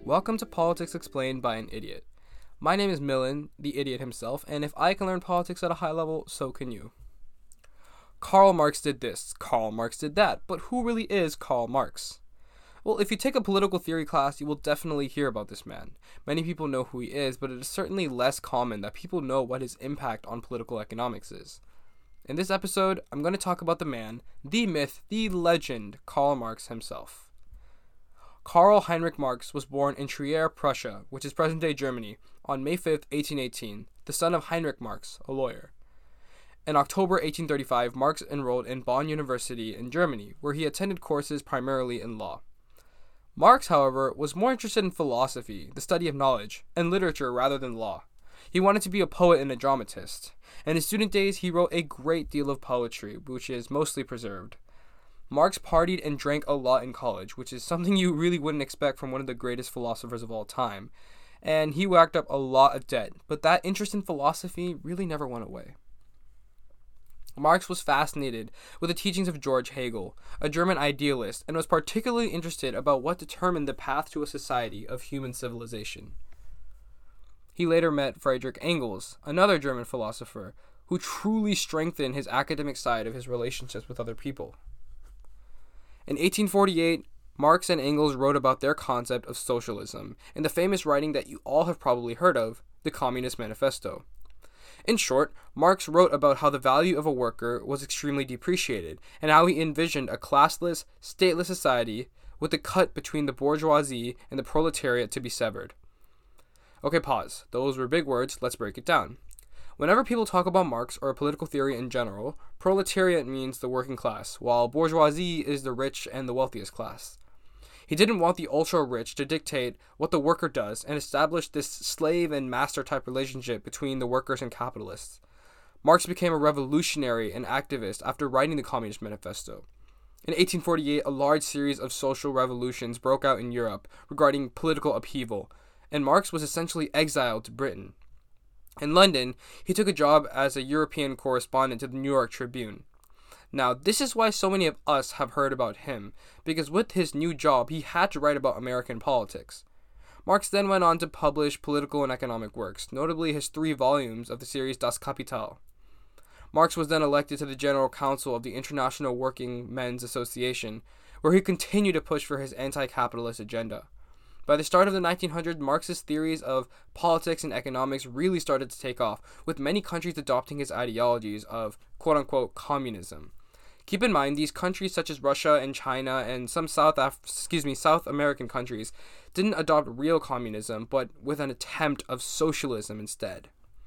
Welcome to Politics Explained by an Idiot. My name is Millen, the idiot himself, and if I can learn politics at a high level, so can you. Karl Marx did this, Karl Marx did that, but who really is Karl Marx? Well, if you take a political theory class, you will definitely hear about this man. Many people know who he is, but it is certainly less common that people know what his impact on political economics is. In this episode, I'm going to talk about the man, the myth, the legend, Karl Marx himself. Karl Heinrich Marx was born in Trier, Prussia, which is present-day Germany, on May 5, 1818, the son of Heinrich Marx, a lawyer. In October 1835, Marx enrolled in Bonn University in Germany, where he attended courses primarily in law. Marx, however, was more interested in philosophy, the study of knowledge, and literature rather than law. He wanted to be a poet and a dramatist. In his student days, he wrote a great deal of poetry, which is mostly preserved. Marx partied and drank a lot in college, which is something you really wouldn't expect from one of the greatest philosophers of all time. And he racked up a lot of debt, but that interest in philosophy really never went away. Marx was fascinated with the teachings of George Hegel, a German idealist, and was particularly interested about what determined the path to a society of human civilization. He later met Friedrich Engels, another German philosopher, who truly strengthened his academic side of his relationships with other people. In 1848, Marx and Engels wrote about their concept of socialism in the famous writing that you all have probably heard of, the Communist Manifesto. In short, Marx wrote about how the value of a worker was extremely depreciated and how he envisioned a classless, stateless society with the cut between the bourgeoisie and the proletariat to be severed. Okay, pause. Those were big words. Let's break it down. Whenever people talk about Marx or political theory in general, proletariat means the working class, while bourgeoisie is the rich and the wealthiest class. He didn't want the ultra-rich to dictate what the worker does and establish this slave and master type relationship between the workers and capitalists. Marx became a revolutionary and activist after writing the Communist Manifesto. In 1848, a large series of social revolutions broke out in Europe regarding political upheaval, and Marx was essentially exiled to Britain. In London, he took a job as a European correspondent to the New York Tribune. Now, this is why so many of us have heard about him, because with his new job, he had to write about American politics. Marx then went on to publish political and economic works, notably his 3 volumes of the series Das Kapital. Marx was then elected to the General Council of the International Working Men's Association, where he continued to push for his anti-capitalist agenda. By the start of the 1900s, Marx's theories of politics and economics really started to take off, with many countries adopting his ideologies of quote-unquote communism. Keep in mind, these countries such as Russia and China and some South American countries didn't adopt real communism, but with an attempt of socialism instead.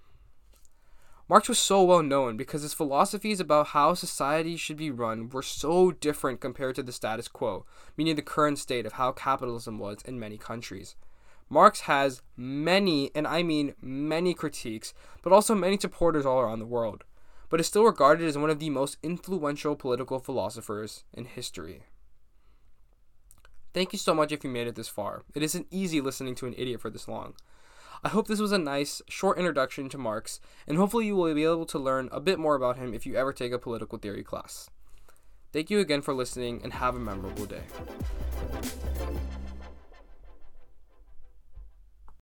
Marx was so well known because his philosophies about how society should be run were so different compared to the status quo, meaning the current state of how capitalism was in many countries. Marx has many, and I mean many critiques, but also many supporters all around the world, but is still regarded as one of the most influential political philosophers in history. Thank you so much if you made it this far. It isn't easy listening to an idiot for this long. I hope this was a nice, short introduction to Marx, and hopefully you will be able to learn a bit more about him if you ever take a political theory class. Thank you again for listening, and have a memorable day.